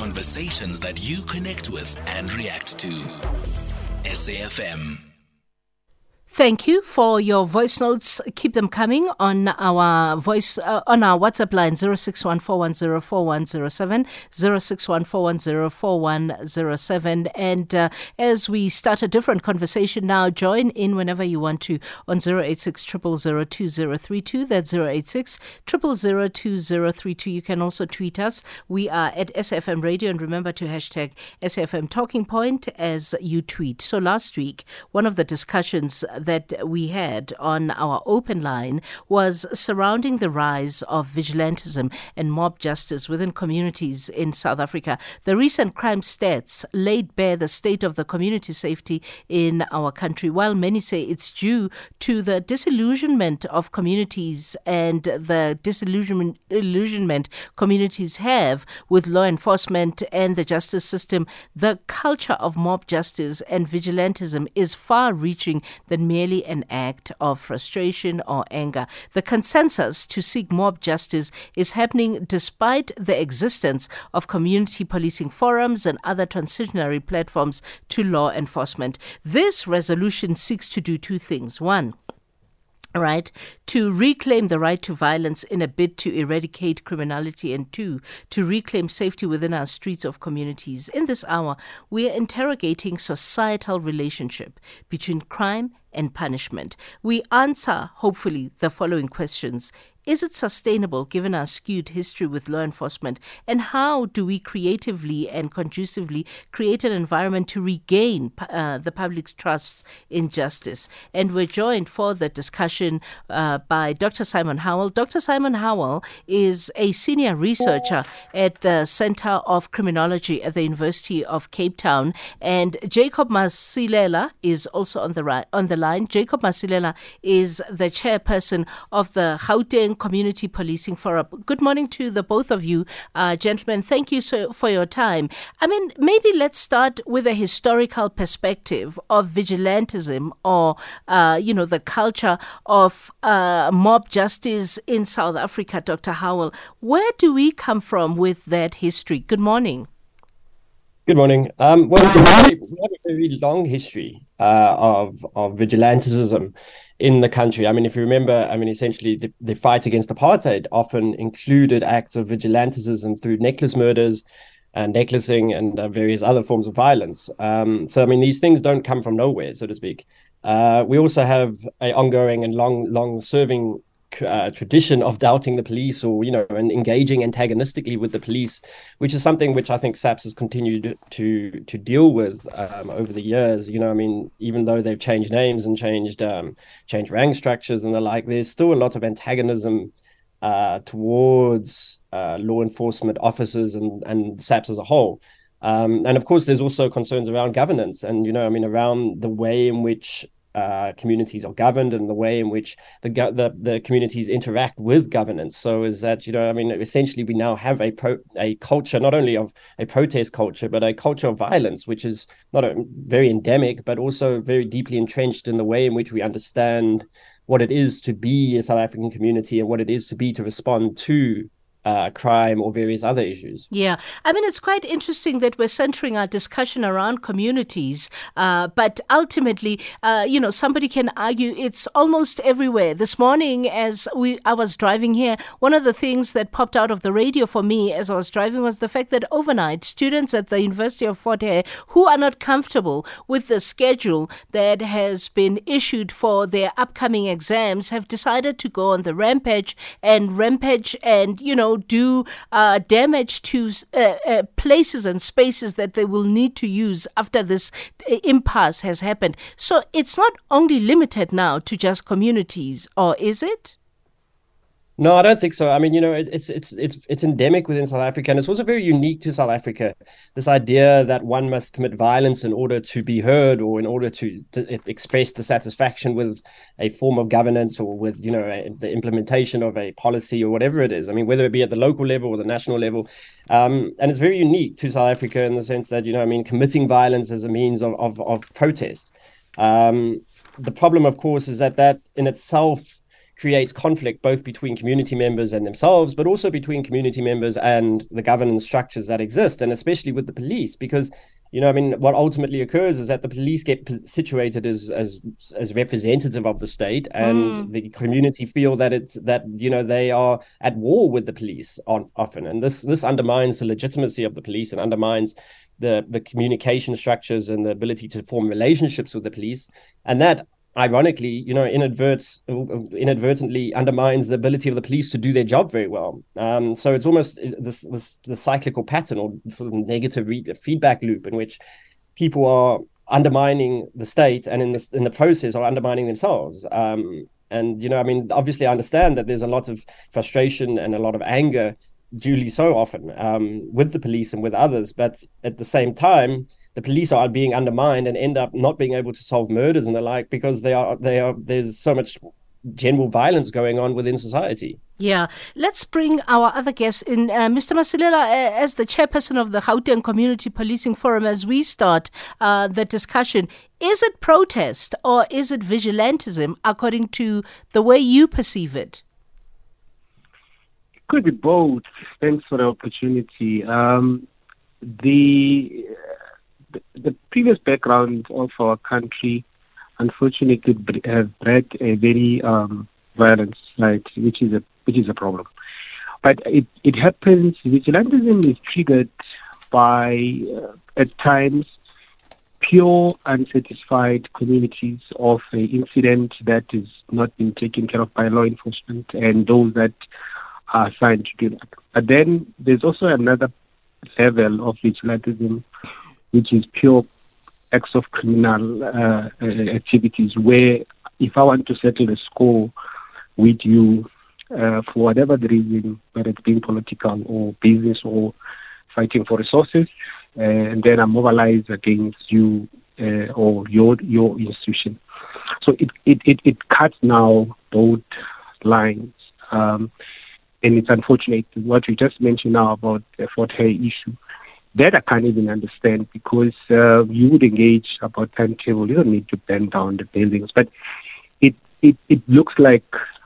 Conversations that you connect with and react to. SAFM. Thank you for your voice notes. Keep them coming on our WhatsApp line 0614104107, 0614104107. And as we start a different conversation now, join in whenever you want to on 086 000 2032. That's 086 000 2032. You can also tweet us. We are at SAFM Radio, and remember to hashtag SAFM Talking Point as you tweet. So last week, one of the discussions that we had on our open line was surrounding the rise of vigilantism and mob justice within communities in South Africa. The recent crime stats laid bare the state of the community safety in our country, while many say it's due to the disillusionment of communities and the disillusionment communities have with law enforcement and the justice system. The culture of mob justice and vigilantism is far-reaching than merely an act of frustration or anger. The consensus to seek mob justice is happening despite the existence of community policing forums and other transitionary platforms to law enforcement. This resolution seeks to do two things. One, to reclaim the right to violence in a bid to eradicate criminality, and two, to reclaim safety within our streets of communities. In this hour, we are interrogating societal relationship between crime and punishment. We answer, hopefully, the following questions. Is it sustainable given our skewed history with law enforcement? And how do we creatively and conducively create an environment to regain the public's trust in justice? And we're joined for the discussion by Dr. Simon Howell. Dr. Simon Howell is a senior researcher at the Center of Criminology at the University of Cape Town. And Jacob Masilela is also on the line. Jacob Masilela is the chairperson of the Gauteng Community Policing Forum. Good morning to the both of you, gentlemen. Thank you for your time. I mean, maybe let's start with a historical perspective of vigilantism or, the culture of mob justice in South Africa. Dr. Howell, where do we come from with that history? Good morning. Good morning. We have a very long history of vigilantism in the country. I mean, if you remember, essentially the fight against apartheid often included acts of vigilantism through necklace murders and necklacing and various other forms of violence. These things don't come from nowhere, so to speak. We also have an ongoing and long-serving tradition of doubting the police and engaging antagonistically with the police, which is something which I think SAPS has continued to deal with over the years. Even though they've changed names and changed rank structures and the like, there's still a lot of antagonism towards law enforcement officers and SAPS as a whole. And of course, there's also concerns around governance and, around the way in which communities are governed and the way in which the communities interact with governance. So is that, essentially we now have a culture, not only of a protest culture, but a culture of violence, which is not very endemic, but also very deeply entrenched in the way in which we understand what it is to be a South African community and what it is to respond to crime or various other issues. Yeah. It's quite interesting that we're centering our discussion around communities, but ultimately, somebody can argue it's almost everywhere. This morning, as I was driving here, one of the things that popped out of the radio for me as I was driving was the fact that overnight, students at the University of Fort Hare who are not comfortable with the schedule that has been issued for their upcoming exams have decided to go on the rampage and, do damage to places and spaces that they will need to use after this impasse has happened. So it's not only limited now to just communities, or is it? No, I don't think so. It's endemic within South Africa, and it's also very unique to South Africa. This idea that one must commit violence in order to be heard, or in order to express dissatisfaction with a form of governance, or with the implementation of a policy or whatever it is. Whether it be at the local level or the national level, and it's very unique to South Africa in the sense that committing violence as a means of protest. The problem, of course, is that in itself creates conflict both between community members and themselves, but also between community members and the governance structures that exist, and especially with the police, because what ultimately occurs is that the police get situated as representative of the state, and the community feel that they are at war with the police often, and this undermines the legitimacy of the police and undermines the communication structures and the ability to form relationships with the police, and that ironically, inadvertently undermines the ability of the police to do their job very well. So it's almost this cyclical pattern or sort of negative feedback loop in which people are undermining the state and in the process are undermining themselves. Obviously I understand that there's a lot of frustration and a lot of anger, duly so often, with the police and with others, but at the same time, the police are being undermined and end up not being able to solve murders and the like because there's so much general violence going on within society. Yeah. Let's bring our other guest in. Mr. Masilela, as the chairperson of the Gauteng Community Policing Forum, as we start the discussion, is it protest or is it vigilantism according to the way you perceive it? Could be both. Thanks for the opportunity. The previous background of our country, unfortunately, have bred a very violent society, which is a problem. But it happens. Vigilantism is triggered by at times pure unsatisfied communities of an incident that is not being taken care of by law enforcement and those that are assigned to do that. But then there's also another level of vigilantism, which is pure acts of criminal activities, where if I want to settle a score with you for whatever the reason, whether it's being political or business or fighting for resources, and then I mobilize against you or your institution. So it cuts now both lines. And it's unfortunate what you just mentioned now about the Fort Hare issue. That I can't even understand because you would engage about timetable. You don't need to burn down the buildings. But it looks like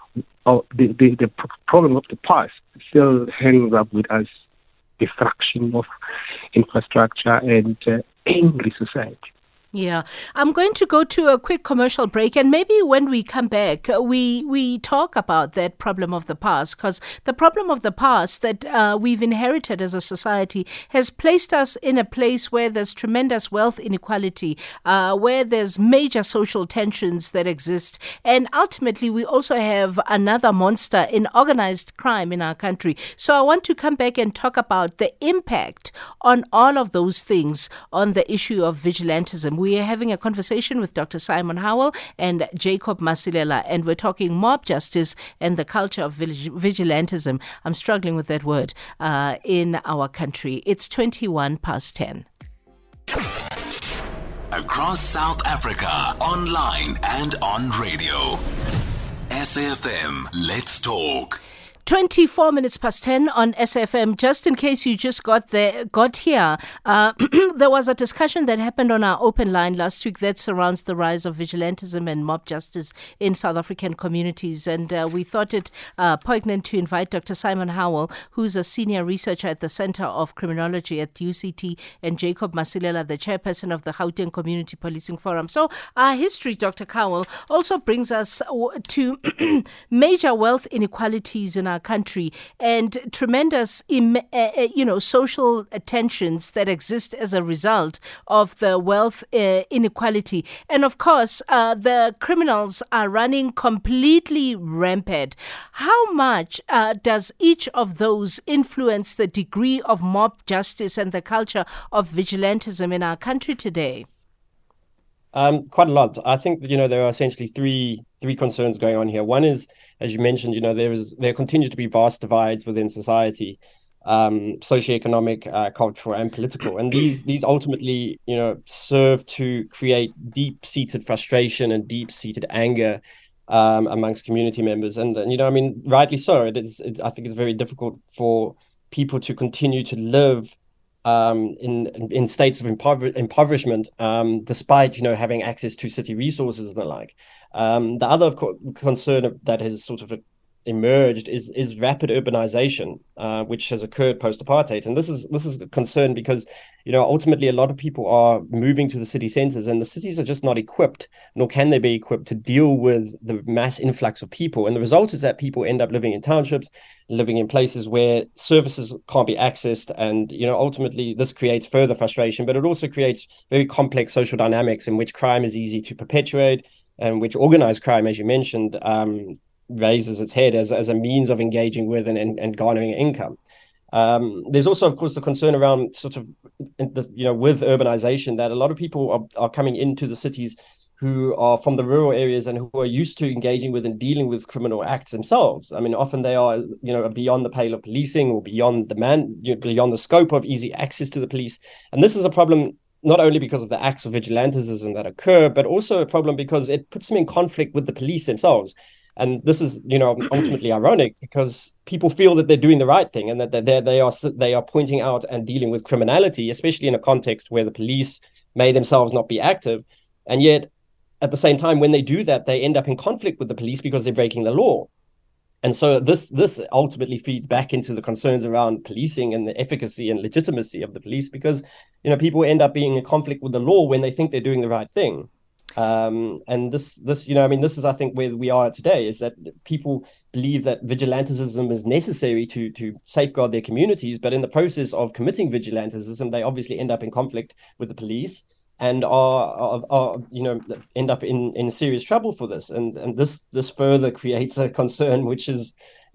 the problem of the past still hangs up with us, destruction of infrastructure and angry society. Yeah, I'm going to go to a quick commercial break, and maybe when we come back, we talk about that problem of the past, because the problem of the past that we've inherited as a society has placed us in a place where there's tremendous wealth inequality, where there's major social tensions that exist, and ultimately we also have another monster in organized crime in our country. So I want to come back and talk about the impact on all of those things on the issue of vigilantism. We are having a conversation with Dr. Simon Howell and Jacob Masilela, and we're talking mob justice and the culture of vigilantism. I'm struggling with that word in our country. It's 10:21. Across South Africa, online and on radio. SAFM, let's talk. 10:24 on SFM. Just in case you just got here, there was a discussion that happened on our open line last week that surrounds the rise of vigilantism and mob justice in South African communities. And we thought it poignant to invite Dr. Simon Howell, who's a senior researcher at the Center of Criminology at UCT, and Jacob Masilela, the chairperson of the Gauteng Community Policing Forum. So our history, Dr. Howell, also brings us to major wealth inequalities in our country and tremendous, social tensions that exist as a result of the wealth inequality. And of course, the criminals are running completely rampant. How much does each of those influence the degree of mob justice and the culture of vigilantism in our country today? Quite a lot. I think there are essentially three concerns going on here. One is, as you mentioned, there continue to be vast divides within society, socioeconomic, cultural, and political, and these ultimately serve to create deep-seated frustration and deep-seated anger amongst community members. And rightly so. I think it's very difficult for people to continue to live in states of impoverishment, despite having access to city resources and the like. The other concern that has sort of emerged is rapid urbanization, which has occurred post-apartheid, and this is a concern because ultimately a lot of people are moving to the city centers, and the cities are just not equipped, nor can they be equipped to deal with the mass influx of people. And the result is that people end up living in townships, living in places where services can't be accessed, and ultimately this creates further frustration, but it also creates very complex social dynamics in which crime is easy to perpetuate, and which organized crime, as you mentioned, raises its head as a means of engaging with and garnering income. There's also, of course, the concern around sort of, with urbanization, that a lot of people are coming into the cities who are from the rural areas and who are used to engaging with and dealing with criminal acts themselves. I mean, often they are, beyond the pale of policing, or beyond beyond the scope of easy access to the police. And this is a problem not only because of the acts of vigilantism that occur, but also a problem because it puts them in conflict with the police themselves. And this is, ultimately ironic, because people feel that they're doing the right thing, and that they are pointing out and dealing with criminality, especially in a context where the police may themselves not be active. And yet, at the same time, when they do that, they end up in conflict with the police because they're breaking the law. And so this ultimately feeds back into the concerns around policing and the efficacy and legitimacy of the police, because people end up being in conflict with the law when they think they're doing the right thing. And this is, I think, where we are today, is that people believe that vigilantism is necessary to safeguard their communities, but in the process of committing vigilantism, they obviously end up in conflict with the police and are end up in serious trouble for this. And this further creates a concern, which is,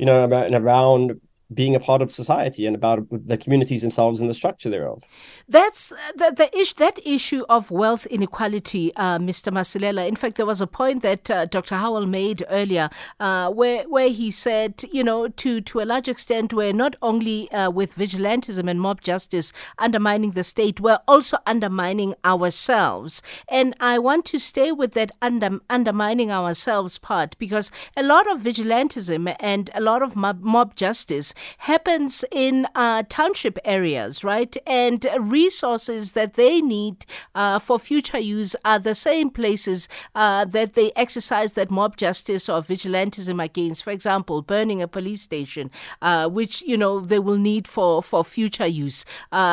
around being a part of society and about the communities themselves and the structure thereof. That's that issue of wealth inequality, Mr. Masilela. In fact, there was a point that Dr. Howell made earlier, where he said, to a large extent, we're not only with vigilantism and mob justice undermining the state, we're also undermining ourselves. And I want to stay with that undermining ourselves part, because a lot of vigilantism and a lot of mob justice happens in township areas, right? And resources that they need for future use are the same places that they exercise that mob justice or vigilantism against. For example, burning a police station, which, they will need for future use.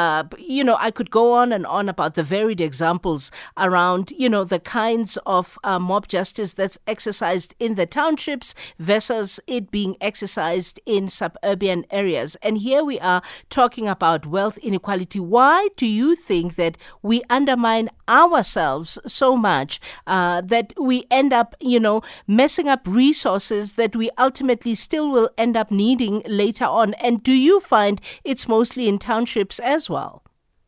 I could go on and on about the varied examples around, the kinds of mob justice that's exercised in the townships versus it being exercised in suburban areas. And here we are talking about wealth inequality. Why do you think that we undermine ourselves so much that we end up, messing up resources that we ultimately still will end up needing later on? And do you find it's mostly in townships as well?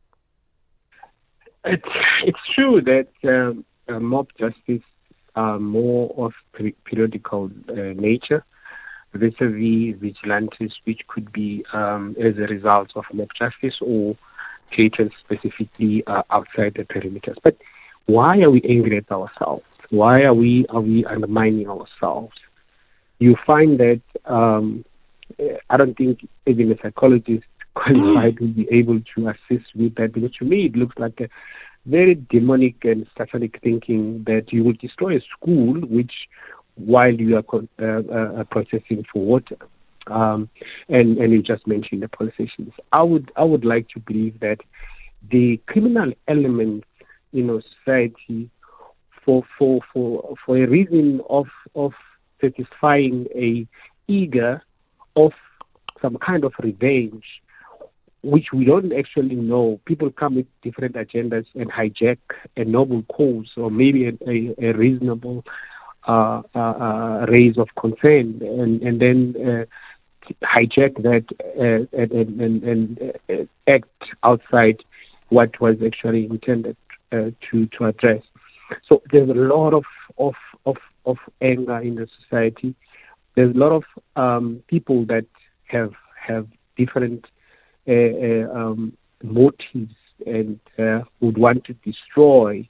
It's true that mob justice are more of periodical nature, vis-a-vis vigilantes, which could be as a result of mob justice or created specifically outside the perimeters. But why are we angry at ourselves? Why are we undermining ourselves? You find that I don't think even a psychologist qualified will be able to assist with that, because to me it looks like a very demonic and satanic thinking that you will destroy a school while you are processing for water. And you just mentioned the politicians. I would like to believe that the criminal elements in society, for a reason of satisfying a eager of some kind of revenge, which we don't actually know. People come with different agendas and hijack a noble cause or maybe a reasonable raise of concern, and then hijack that and act outside what was actually intended to address. So there's a lot of anger in the society. There's a lot of people that have different motives and would want to destroy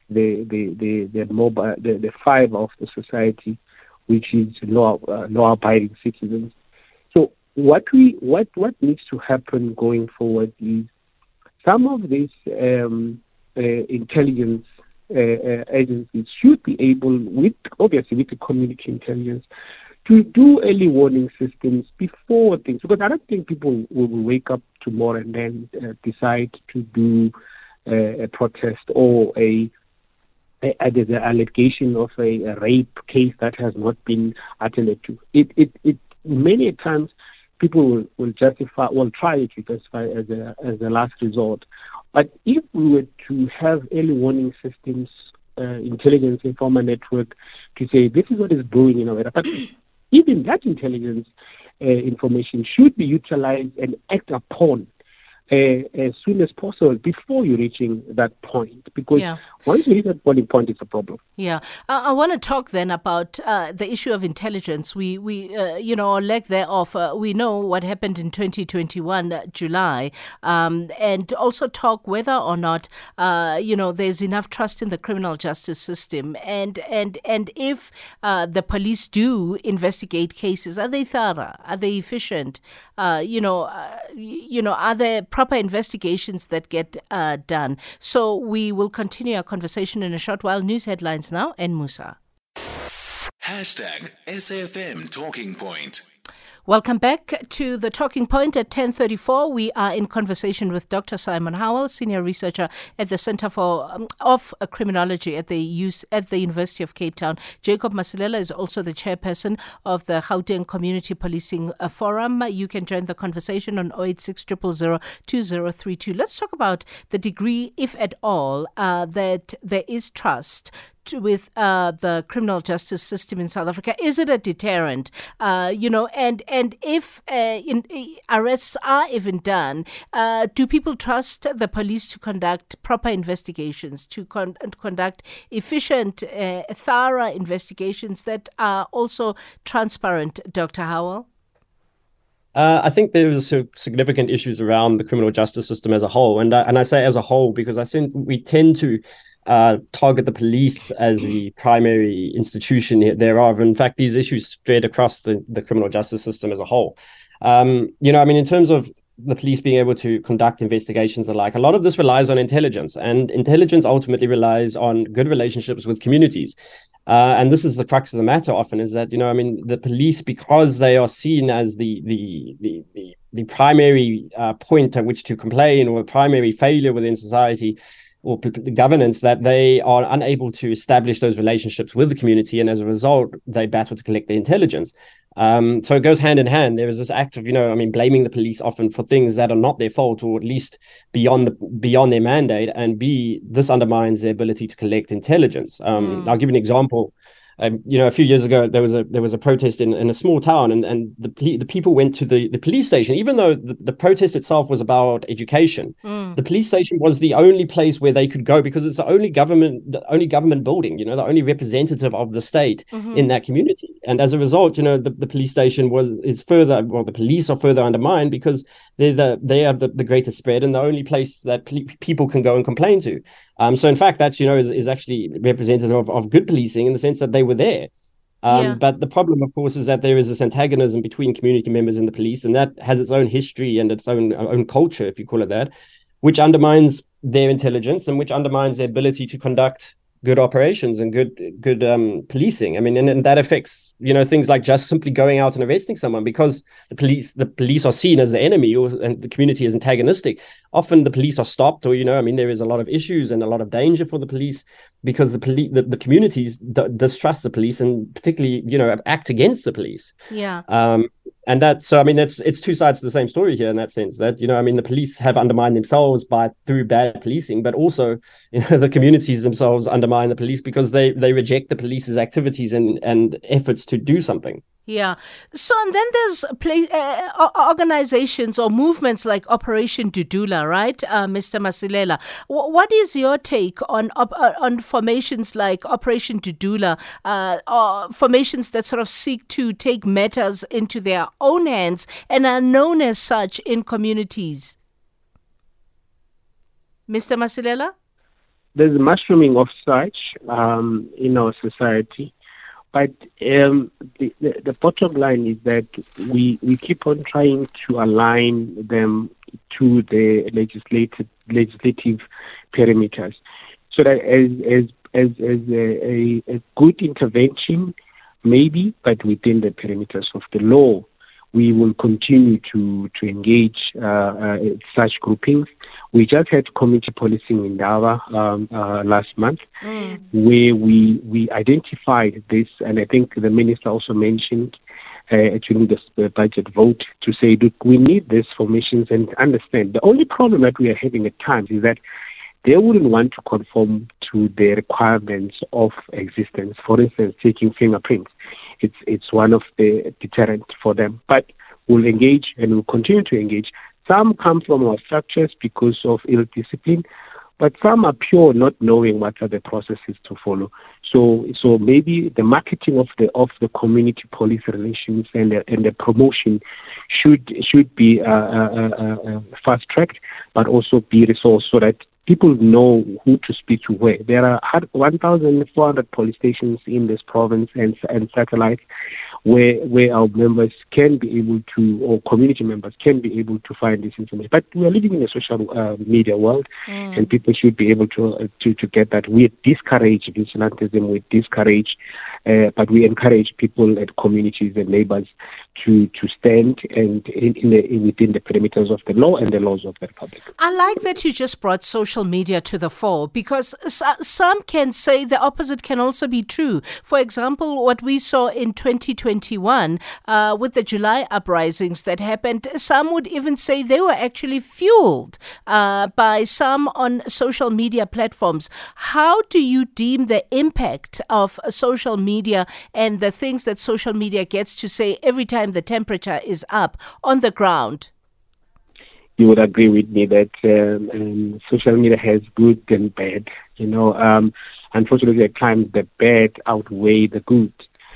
the fiber of the society, which is law-abiding citizens. So what needs to happen going forward is some of these intelligence agencies should be able, obviously with the community intelligence, to do early warning systems before things. Because I don't think people will wake up tomorrow and then decide to do a protest or there's an allegation of a rape case that has not been attended to. It many times people will try to justify as a last resort. But if we were to have early warning systems, intelligence informer network, to say this is what is brewing in our area, but even that intelligence information should be utilized and acted upon as soon as possible before you're reaching that point. Because once you reach that boiling point, it's a problem. Yeah. I want to talk then about the issue of intelligence. We or lack thereof. We know what happened in 2021, July, and also talk whether or not, there's enough trust in the criminal justice system. And if the police do investigate cases, are they thorough? Are they efficient? Are there proper investigations that get done? So we will continue our conversation in a short while. News headlines now, and Musa. #SAFM Talking Point. Welcome back to the Talking Point at 10:34. We are in conversation with Dr. Simon Howell, Senior Researcher at the Centre of Criminology at the University of Cape Town. Jacob Masilela is also the Chairperson of the Gauteng Community Policing Forum. You can join the conversation on 086 000 2032. Let's talk about the degree, if at all, that there is trust with the criminal justice system in South Africa. Is it a deterrent? And if arrests are even done, do people trust the police to conduct proper investigations, to conduct efficient, thorough investigations that are also transparent, Dr. Howell? I think there are significant issues around the criminal justice system as a whole. And I say as a whole because I think we tend to target the police as the primary institution thereof. In fact, these issues spread across the criminal justice system as a whole. In terms of the police being able to conduct investigations alike, a lot of this relies on intelligence, and intelligence ultimately relies on good relationships with communities. And this is the crux of the matter often, is that, the police, because they are seen as the primary point at which to complain, or a primary failure within society, or governance, that they are unable to establish those relationships with the community, and as a result, they battle to collect the intelligence. So it goes hand in hand. There is this act of, blaming the police often for things that are not their fault, or at least beyond their mandate, and this undermines their ability to collect intelligence. I'll give you an example. A few years ago, there was a protest in a small town, and the people went to the police station, even though the protest itself was about education. The police station was the only place where they could go, because it's the only government building, the only representative of the state in that community. And as a result, the police station the police are further undermined because they are the greatest spread and the only place that people can go and complain to. So in fact, that, is actually representative of good policing in the sense that they were there. But the problem, of course, is that there is this antagonism between community members and the police, and that has its own history and its own culture, if you call it that, which undermines their intelligence and which undermines their ability to conduct good operations and good policing. And that affects, things like just simply going out and arresting someone, because the police are seen as the enemy, and the community is antagonistic. Often the police are stopped, or, there is a lot of issues and a lot of danger for the police, because the communities distrust the police, and particularly, act against the police. Yeah. And it's two sides to the same story here, in that sense that, the police have undermined themselves through bad policing, but also, the communities themselves undermine the police because they reject the police's activities and efforts to do something. Yeah. So, and then there's organizations or movements like Operation Dudula, right, Mr. Masilela? What is your take on formations like Operation Dudula, or formations that sort of seek to take matters into their own hands and are known as such in communities? Mr. Masilela? There's mushrooming of such in our society, But the bottom line is that we keep on trying to align them to the legislative parameters, so that as a good intervention, maybe, but within the parameters of the law, we will continue to engage such groupings. We just had community policing in Ndaba last month, where we identified this, and I think the minister also mentioned during the budget vote to say, look, we need these formations and understand. The only problem that we are having at times is that they wouldn't want to conform to the requirements of existence. For instance, taking fingerprints. It's one of the deterrents for them. But we'll engage and we'll continue to engage. Some come from our structures because of ill discipline, but some are pure not knowing what are the processes to follow. So maybe the marketing of the community police relations and the promotion should be fast tracked, but also be resourced so that people know who to speak to where. There are 1,400 police stations in this province and satellites where our members can be able to, or community members can be able to find this information. But we are living in a social media world, and people should be able to get that. We discourage vigilantism, we discourage, but we encourage people and communities and neighbors to stand and within the perimeters of the law and the laws of the Republic. I like that you just brought social media to the fore, because some can say the opposite can also be true. For example, what we saw in 2021 with the July uprisings that happened, some would even say they were actually fueled by some on social media platforms. How do you deem the impact of social media and the things that social media gets to say every time the temperature is up on the ground? You would agree with me that social media has good and bad. Unfortunately, at times the bad outweigh the good.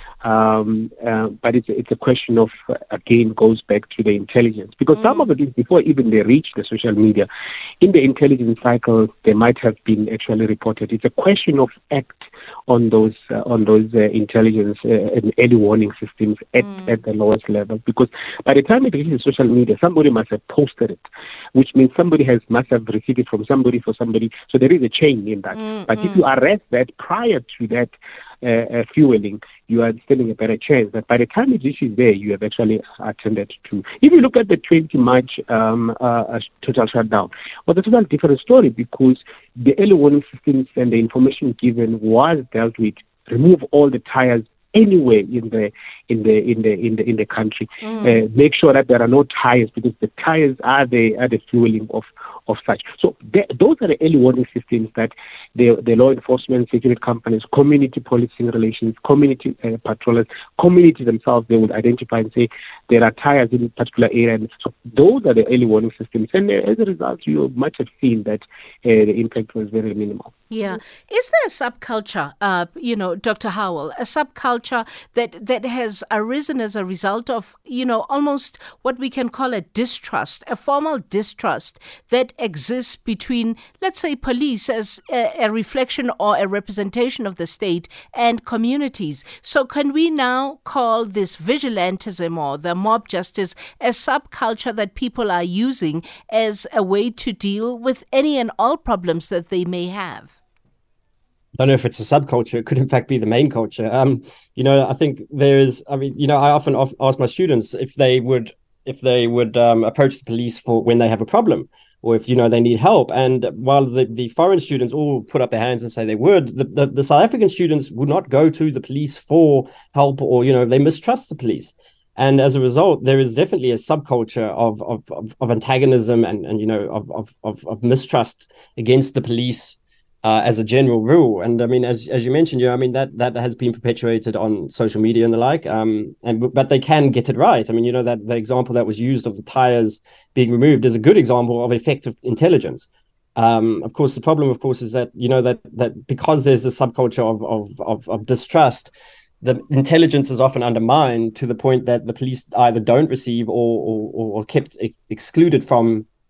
But it's a question of, again, goes back to the intelligence. Because some of the things, before even they reach the social media, in the intelligence cycle, they might have been actually reported. It's a question of act on those intelligence and early warning systems at the lowest level. Because by the time it reaches social media, somebody must have posted it, which means somebody must have received it from somebody for somebody. So there is a chain in that. But if you arrest that prior to that fueling, you are standing a better chance that by the time it reaches there, you have actually attended to. If you look at the 20 March total shutdown, well, that's a totally different story, because the early warning systems and the information given was dealt with. Remove all the tires anywhere in the country. Make sure that there are no tires, because the tires are the fueling of such. So those are the early warning systems that the law enforcement, security companies, community policing relations, community patrollers, communities themselves, they would identify and say there are tires in a particular area. And so those are the early warning systems. And as a result, you might have seen that the impact was very minimal. Yeah. Is there a subculture, Dr. Howell, a subculture that has arisen as a result of, almost what we can call a distrust, a formal distrust that exists between, let's say, police as a reflection or a representation of the state and communities? So can we now call this vigilantism or the mob justice a subculture that people are using as a way to deal with any and all problems that they may have? I don't know if it's a subculture. It could, in fact, be the main culture. I think I often ask my students if they would approach the police for when they have a problem, or if, they need help. And while the foreign students all put up their hands and say they would, the South African students would not go to the police for help, or, they mistrust the police. And as a result, there is definitely a subculture of antagonism and of mistrust against the police as a general rule. And I mean, as you mentioned, that has been perpetuated on social media and the like. But they can get it right. I mean, that the example that was used of the tires being removed is a good example of effective intelligence. Of course, the problem, is that that because there's a subculture of distrust, the intelligence is often undermined to the point that the police either don't receive or kept excluded from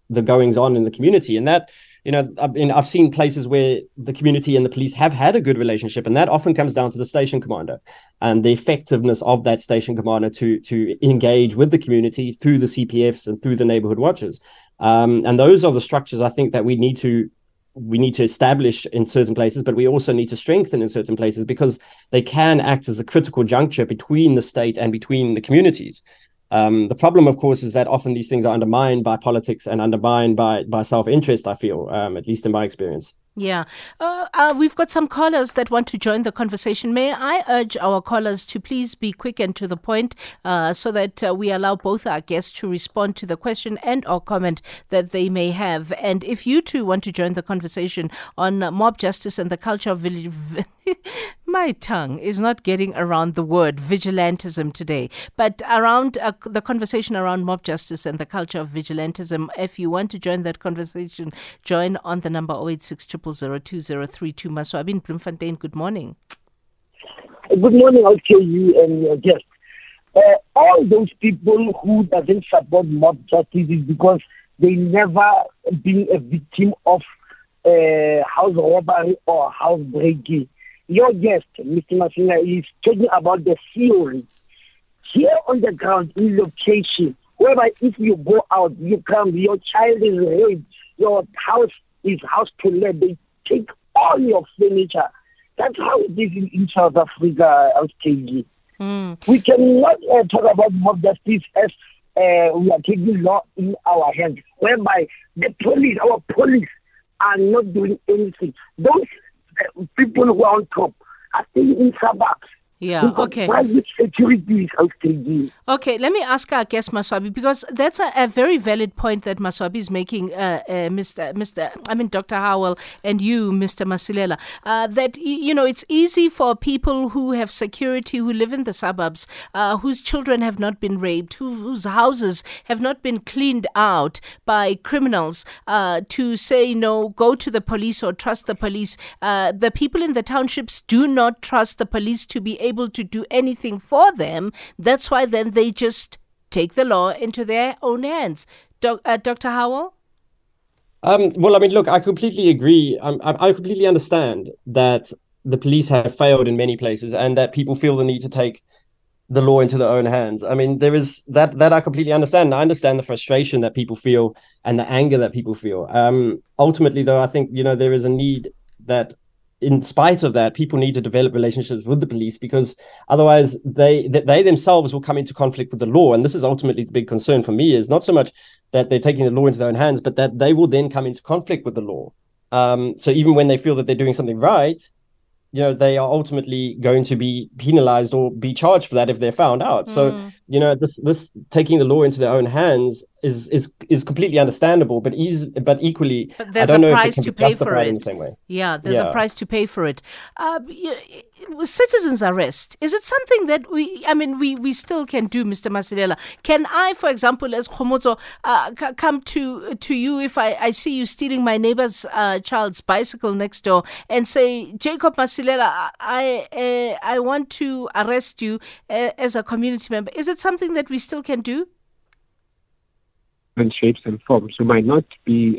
the goings on in the community. And that, I've seen places where the community and the police have had a good relationship, and that often comes down to the station commander and the effectiveness of that station commander to engage with the community through the CPFs and through the neighborhood watches. And those are the structures I think that we need to establish in certain places, but we also need to strengthen in certain places, because they can act as a critical juncture between the state and between the communities. The problem, of course, is that often these things are undermined by politics and undermined by self-interest, I feel, at least in my experience. Yeah. We've got some callers that want to join the conversation. May I urge our callers to please be quick and to the point, so that we allow both our guests to respond to the question and or comment that they may have. And if you too want to join the conversation on mob justice and the culture of my tongue is not getting around the word vigilantism today, but around the conversation around mob justice and the culture of vigilantism. If you want to join that conversation, join on the number 086 0002032. Maswabi in Bloemfontein, good morning. Good morning, I'll tell you and your guest. All those people who doesn't support mob justice is because they never been a victim of house robbery or house breaking. Your guest, Mr. Masina, is talking about the theory. Here on the ground, in location, whereby if you go out, you come, your child is raped, your house is house to let, they take all your furniture. That's how it is in South Africa, LKG. We cannot talk about mob justice as we are taking law in our hands, whereby the police, our police, are not doing anything. Those people who are on top are staying in suburbs. Yeah, okay. Private security is LKG. Okay, let me ask our guest, Maswabi, because that's a very valid point that Maswabi is making, Dr. Howell and you, Mr. Masilela, that, it's easy for people who have security, who live in the suburbs, whose children have not been raped, whose houses have not been cleaned out by criminals, to say, no, go to the police or trust the police. The people in the townships do not trust the police to be able to do anything for them. That's why then they just take the law into their own hands. Dr. Howell? Look, I completely agree. I completely understand that the police have failed in many places and that people feel the need to take the law into their own hands. I mean, there is that I completely understand. I understand the frustration that people feel and the anger that people feel. Ultimately, though, I think, there is a need that, in spite of that, people need to develop relationships with the police, because otherwise they themselves will come into conflict with the law. And this is ultimately the big concern for me, is not so much that they're taking the law into their own hands, but that they will then come into conflict with the law. So even when they feel that they're doing something right, they are ultimately going to be penalized or be charged for that if they're found out. So, this taking the law into their own hands is completely understandable, but equally, there's I don't a know price if it to can be pay for justified it. in the same way. Yeah, there's a price to pay for it. Citizens arrest, is it something that we still can do, Mr. Masilela? Can I, for example, as Khomotso, come to you if I see you stealing my neighbor's child's bicycle next door and say, Jacob Masilela, I want to arrest you as a community member? Is it something that we still can do? And shapes and forms. You might not be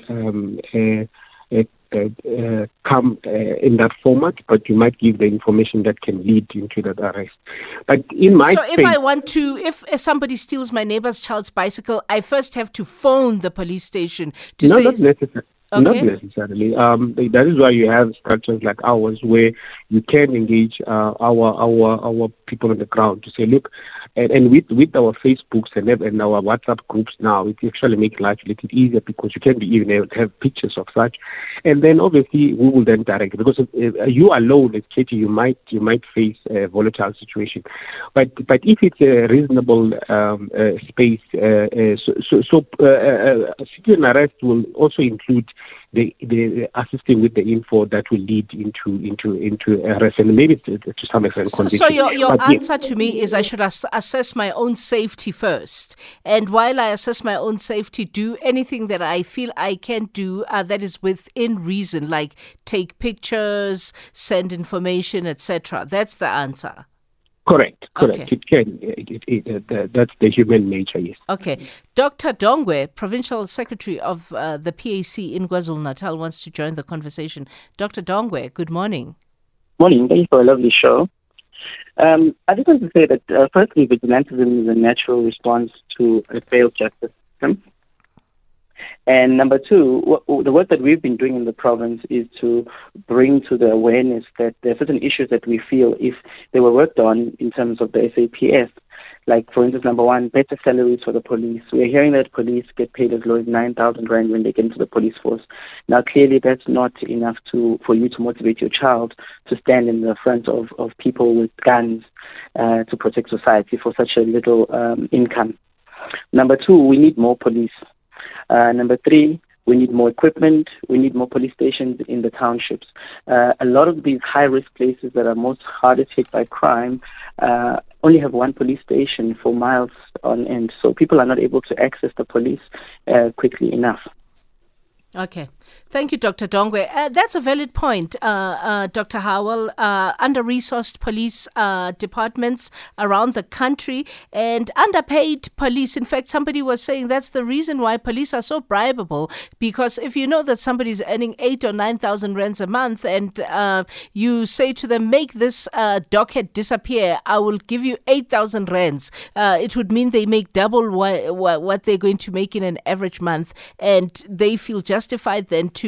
come in that format, but you might give the information that can lead into that arrest. But in my if somebody steals my neighbor's child's bicycle, I first have to phone the police station to say. Not necessarily. Okay. Not necessarily. That is why you have structures like ours, where you can engage our people on the ground to say, look, and with our Facebooks and our WhatsApp groups now, it actually makes life a little easier, because you can be even able to have pictures of such, and then obviously we will then direct, because if you alone as Katie, you might face a volatile situation, but if it's a reasonable space, citizen arrest will also include the assisting with the info that will lead into arrest, and maybe to some extent conviction. So your answer to me is I should assess my own safety first, and while I assess my own safety, do anything that I feel I can do that is within reason, like take pictures, send information, etc. That's the answer. Correct. Okay. It can. That's the human nature, yes. Okay. Dr. Dongwe, Provincial Secretary of the PAC in KwaZulu-Natal, wants to join the conversation. Dr. Dongwe, good morning. Morning. Thank you for a lovely show. I just want to say that, firstly, vigilantism is a natural response to a failed justice system. And number two, the work that we've been doing in the province is to bring to the awareness that there are certain issues that we feel if they were worked on in terms of the SAPS, like, for instance, number one, better salaries for the police. We're hearing that police get paid as low as 9,000 rand when they get into the police force. Now, clearly, that's not enough for you to motivate your child to stand in the front of people with guns to protect society for such a little income. Number two, we need more police. Number three, we need more equipment. We need more police stations in the townships. A lot of these high-risk places that are most hardest hit by crime only have one police station for miles on end. So people are not able to access the police quickly enough. Okay. Thank you, Dr. Dongwe. That's a valid point, Dr. Howell. Under-resourced police departments around the country and underpaid police. In fact, somebody was saying that's the reason why police are so bribable, because if you know that somebody's earning 8,000 or 9,000 rands a month and you say to them, make this docket disappear, I will give you 8,000 rands. It would mean they make double what they're going to make in an average month, and they feel justified then to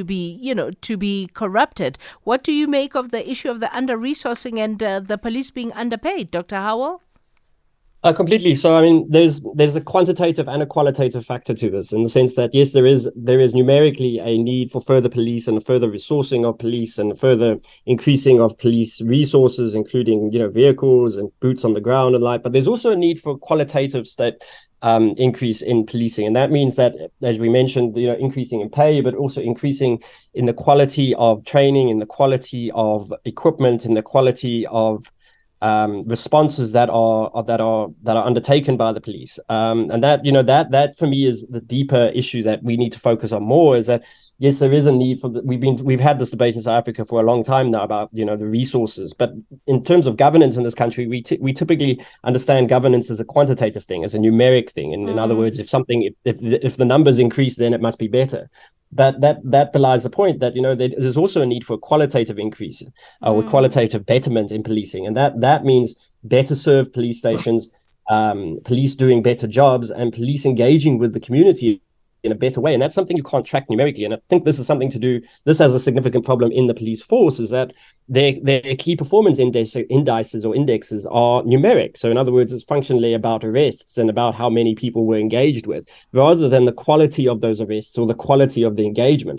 be corrupted. What do you make of the issue of the under-resourcing and the police being underpaid, Dr. Howell? Completely. So, I mean, there's a quantitative and a qualitative factor to this, in the sense that, yes, there is numerically a need for further police and further resourcing of police and further increasing of police resources, including, vehicles and boots on the ground and like. But there's also a need for qualitative increase in policing. And that means that, as we mentioned, increasing in pay, but also increasing in the quality of training, in the quality of equipment, in the quality of responses that are undertaken by the police. And that for me is the deeper issue that we need to focus on more, is that, yes, there is a need for we've had this debate in South Africa for a long time now about the resources, but in terms of governance in this country, we typically understand governance as a quantitative thing, as a numeric thing. In other words, if the numbers increase, then it must be better. But that belies the point that there's also a need for a qualitative increase or qualitative betterment in policing, and that means better served police stations, police doing better jobs, and police engaging with the community in a better way. And that's something you can't track numerically. And I think this is something to do. This has a significant problem in the police force, is that their key performance indexes are numeric. So in other words, it's functionally about arrests and about how many people were engaged with, rather than the quality of those arrests or the quality of the engagement.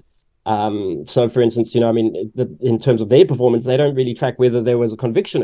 So, for instance, in terms of their performance, they don't really track whether there was a conviction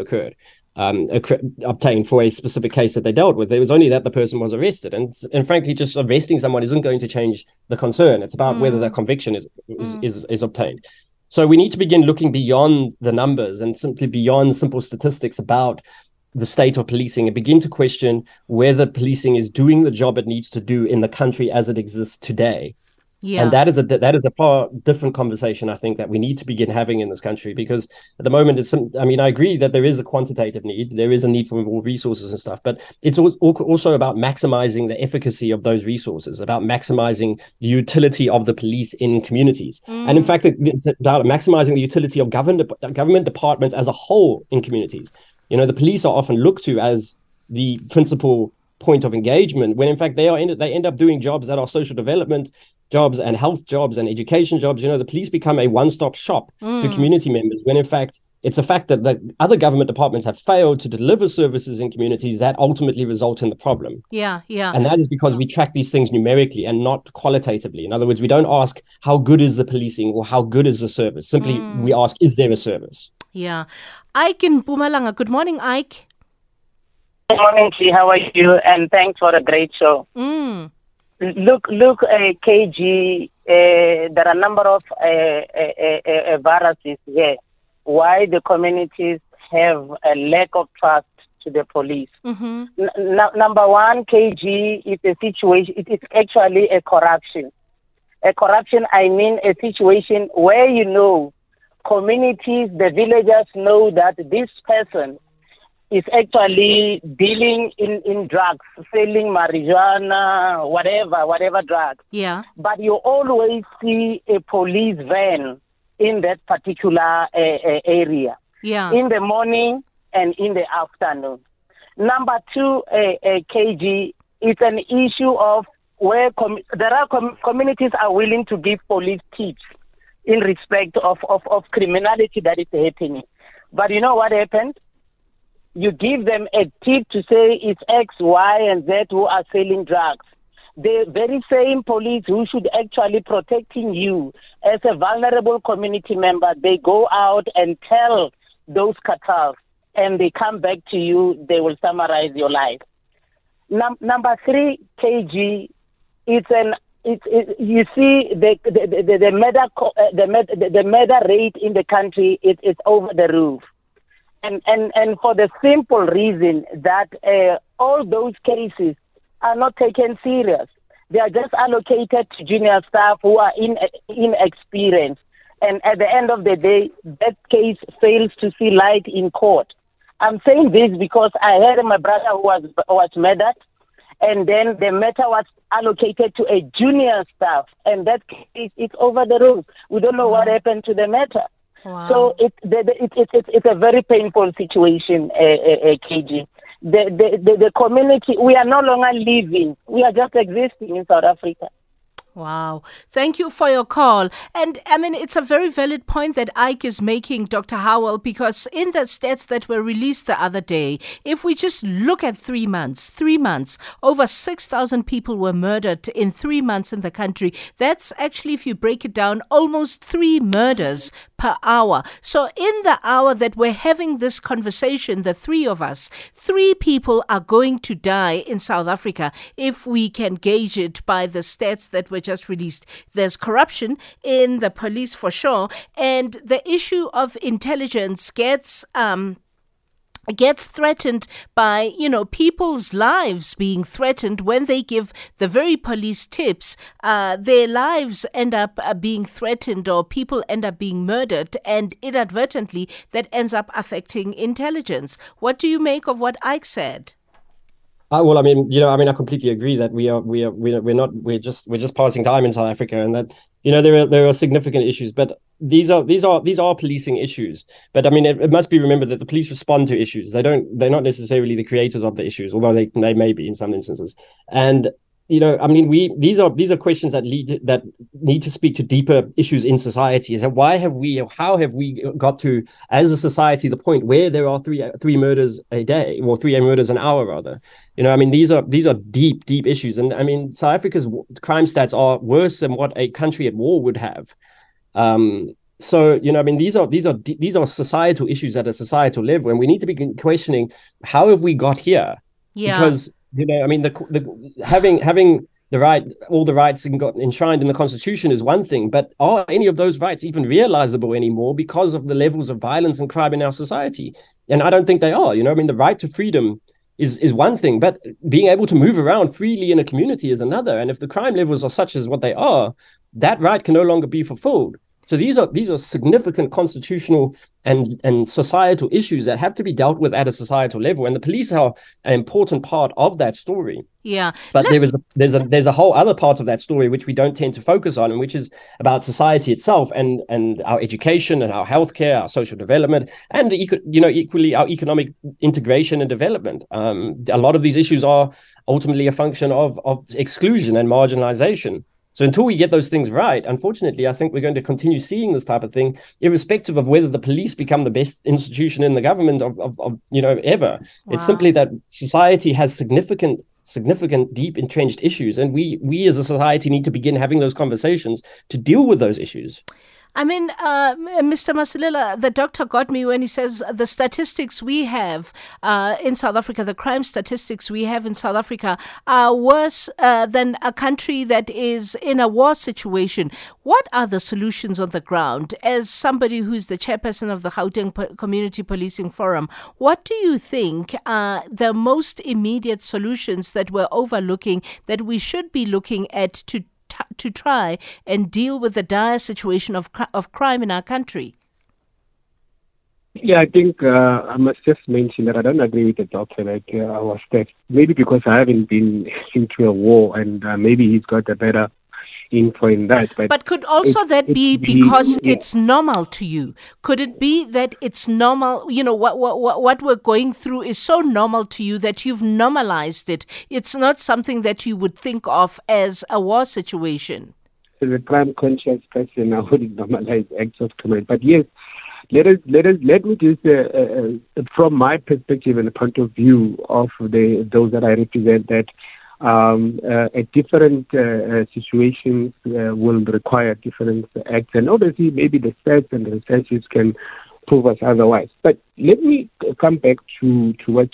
obtained for a specific case that they dealt with. It was only that the person was arrested, and frankly, just arresting someone isn't going to change the concern. It's about whether that conviction is obtained. So we need to begin looking beyond the numbers and simply beyond simple statistics about the state of policing, and begin to question whether policing is doing the job it needs to do in the country as it exists today. Yeah. And that is a far different conversation, I think, that we need to begin having in this country, because at the moment, I agree that there is a quantitative need. There is a need for more resources and stuff, but it's also about maximizing the efficacy of those resources, about maximizing the utility of the police in communities. And in fact, it's about maximizing the utility of government departments as a whole in communities. The police are often looked to as the principal point of engagement, when in fact they end up doing jobs that are social development jobs and health jobs and education jobs. The police become a one-stop shop to community members, when in fact it's a fact that the other government departments have failed to deliver services in communities that ultimately result in the problem. Yeah. And that is because we track these things numerically and not qualitatively. In other words, we don't ask how good is the policing or how good is the service. Simply we ask, is there a service? Yeah. Ike in Mpumalanga. Good morning, Ike. Good morning, G. How are you? And thanks for a great show. Look, KG, there are a number of viruses here. Why the communities have a lack of trust to the police. Number one, KG, is a situation, it is actually a corruption. A corruption, I mean a situation where communities, the villagers know that this person is actually dealing in drugs, selling marijuana, whatever drugs. Yeah. But you always see a police van in that particular area. Yeah. In the morning and in the afternoon. Number two, KG, it's an issue of where there are communities are willing to give police tips in respect of criminality that is happening. But you know what happened? You give them a tip to say it's X, Y, and Z who are selling drugs. The very same police who should actually protecting you as a vulnerable community member, they go out and tell those cartels, and they come back to you, they will summarize your life. Number three, KG, you see the murder rate in the country is over the roof, and for the simple reason that all those cases are not taken serious. They are just allocated to junior staff who are inexperienced, and at the end of the day, that case fails to see light in court. I'm saying this because I heard my brother who was murdered, and then the matter was allocated to a junior staff, and that case is over the roof. We don't know what happened to the matter. Wow. So it's a very painful situation, KG. The community, we are no longer living. We are just existing in South Africa. Wow. Thank you for your call. And I mean, it's a very valid point that Ike is making, Dr. Howell, because in the stats that were released the other day, if we just look at 3 months, over 6,000 people were murdered in 3 months in the country. That's actually, if you break it down, almost 3 murders per hour. So in the hour that we're having this conversation, the three of us, 3 people are going to die in South Africa if we can gauge it by the stats that were just released. There's corruption in the police for sure, and the issue of intelligence gets threatened by, people's lives being threatened when they give the very police tips. Their lives end up being threatened, or people end up being murdered, and inadvertently that ends up affecting intelligence. What do you make of what Ike said? Well, I completely agree that we're just passing time in South Africa, and that there are significant issues, but these are policing issues. But I mean, it must be remembered that the police respond to issues. They're not necessarily the creators of the issues, although they may be in some instances. And these are questions that need to speak to deeper issues in society. Is that how have we got to, as a society, the point where there are three murders a day, or 3 murders an hour rather? These are deep issues, and I mean, South Africa's crime stats are worse than what a country at war would have. So these are societal issues at a societal level, and we need to be questioning how have we got here? Yeah. Because having the right, all the rights enshrined in the Constitution is one thing, but are any of those rights even realizable anymore because of the levels of violence and crime in our society? And I don't think they are. The right to freedom is one thing, but being able to move around freely in a community is another. And if the crime levels are such as what they are, that right can no longer be fulfilled. So these are significant constitutional and societal issues that have to be dealt with at a societal level, and the police are an important part of that story. Yeah, but there's a whole other part of that story which we don't tend to focus on, and which is about society itself and our education and our healthcare, our social development, and equally our economic integration and development. A lot of these issues are ultimately a function of exclusion and marginalization. So until we get those things right, unfortunately, I think we're going to continue seeing this type of thing, irrespective of whether the police become the best institution in the government of ever. Wow. It's simply that society has significant, deep entrenched issues, and we as a society need to begin having those conversations to deal with those issues. I mean, Mr. Masilela, the doctor got me when he says the statistics we have in South Africa, the crime statistics we have in South Africa are worse than a country that is in a war situation. What are the solutions on the ground? As somebody who's the chairperson of the Gauteng Community Policing Forum, what do you think are the most immediate solutions that we're overlooking, that we should be looking at to try and deal with the dire situation of crime in our country? Firstly, I think I must just mention that I don't agree with the doctor that I was that. Maybe because I haven't been into a war, and maybe he's got a better info in that. But could also that be because it's normal to you? Could it be that it's normal? You know, what we're going through is so normal to you that you've normalized it. It's not something that you would think of as a war situation. As a crime-conscious person, I wouldn't normalize acts of crime. But yes, let me just, from my perspective and the point of view of those that I represent, that a different situations will require different acts, and obviously maybe the stats and the researches can prove us otherwise. But let me come back to what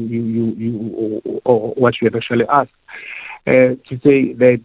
you what you have actually asked. To say that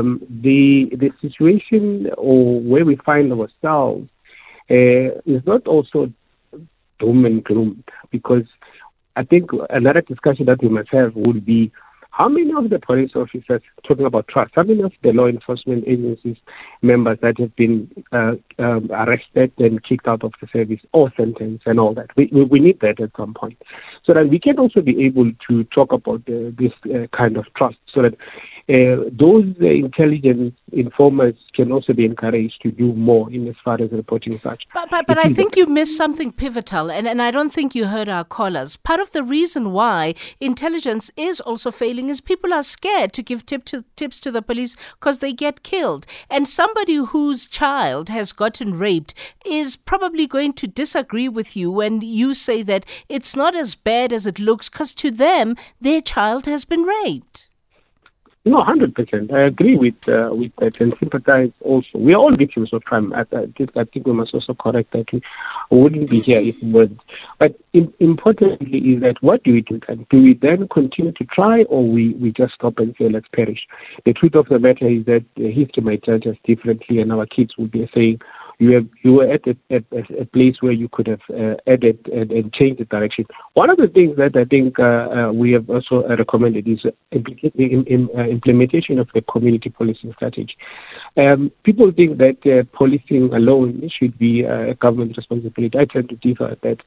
the situation or where we find ourselves is not also doom and gloom, because I think another discussion that we must have would be how many of the police officers, talking about trust, how many of the law enforcement agencies members that have been arrested and kicked out of the service or sentenced and all that. We need that at some point, so that we can also be able to talk about this kind of trust, so that those intelligence informers can also be encouraged to do more in as far as reporting such. But I think you missed something pivotal, and I don't think you heard our callers. Part of the reason why intelligence is also failing is people are scared to give tips to the police because they get killed. And somebody whose child has gotten raped is probably going to disagree with you when you say that it's not as bad as it looks, because to them, their child has been raped. No, 100%. I agree with that and sympathize also. We are all victims of crime. I think we must also correct that. We wouldn't be here if we weren't. But importantly is that what do we do then? Do we then continue to try, or we just stop and say, let's perish? The truth of the matter is that history might judge us differently, and our kids will be saying, you were at a place where you could have added and changed the direction. One of the things that I think we have also recommended is implementation of the community policing strategy. People think that policing alone should be a government responsibility. I tend to differ that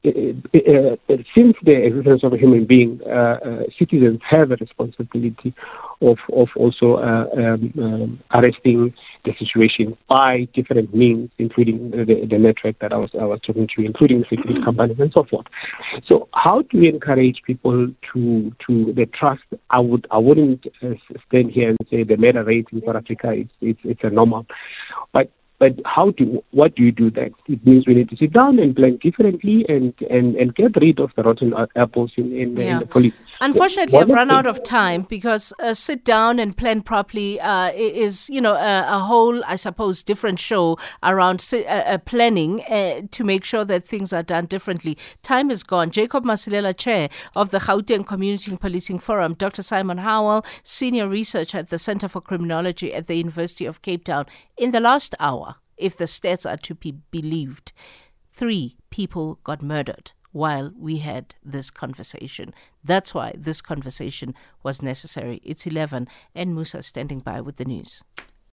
since the existence of a human being, citizens have a responsibility of also arresting the situation by different means, including the network that I was talking to, including security companies and so forth. So how do we encourage people to the trust? I wouldn't stand here and say the murder rate in South Africa it's a normal, but what do you do then? It means we need to sit down and plan differently and get rid of the rotten apples in the police. Unfortunately, I've run out of time, because sit down and plan properly is, a whole, I suppose, different show around planning to make sure that things are done differently. Time is gone. Jacob Masilela, Chair of the Gauteng Community Policing Forum, Dr. Simon Howell, Senior Researcher at the Center for Criminology at the University of Cape Town. In the last hour, if the stats are to be believed, 3 people got murdered while we had this conversation. That's why this conversation was necessary. It's 11, and Musa standing by with the news.